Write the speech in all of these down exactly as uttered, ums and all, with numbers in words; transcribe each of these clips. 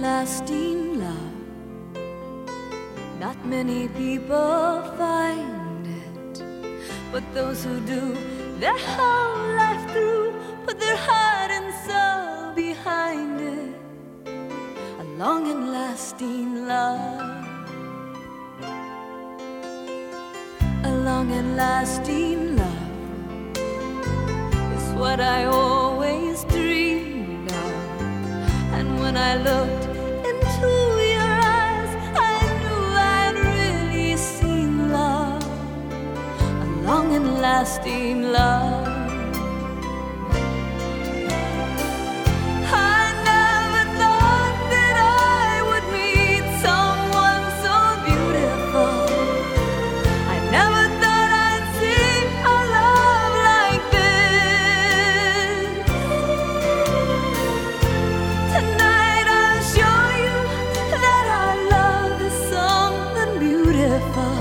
lasting love. Not many people find it, but those who do, their whole life through, put their heart and soul behind it. A long and lasting love. A long and lasting love is what I always dreamed of. And when I looked into your eyes, I knew I'd really seen love. A long and lasting love. I never thought that I would meet someone so beautiful. I never thought I'd see a love like this. Tonight I'll show you that our love is something beautiful,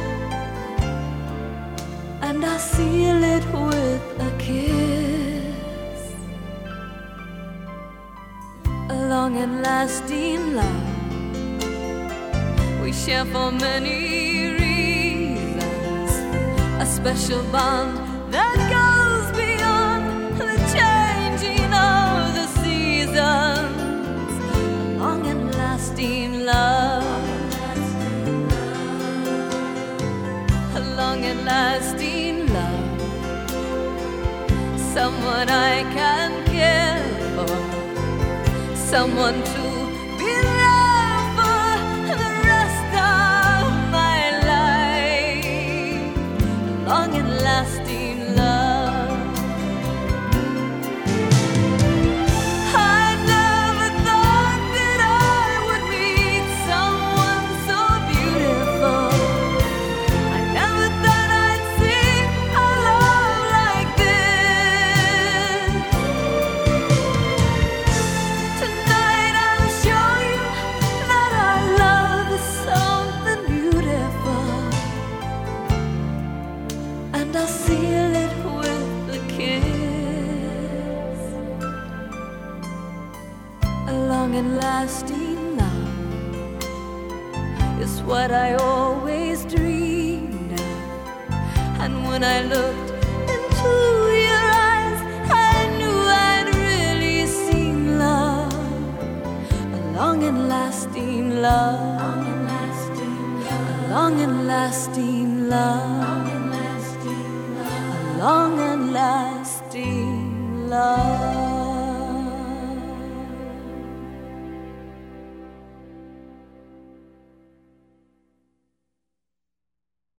and I'll seal it with a kiss. A long and lasting love we share for many reasons, a special bond that goes beyond the changing of the seasons. A long and lasting love. A long and lasting love. Someone I can care for, someone to be loved for the rest of my life. A long and lasting love. I never thought that I would meet someone so beautiful. I never thought I'd see a love like this. Tonight I'll show you that our love is something beautiful, and I'll seal it with a kiss. A long and lasting love is what I always dreamed of. And when I looked into your eyes, I knew I'd really seen love. A long and lasting love. A long and lasting love. A long and lasting love.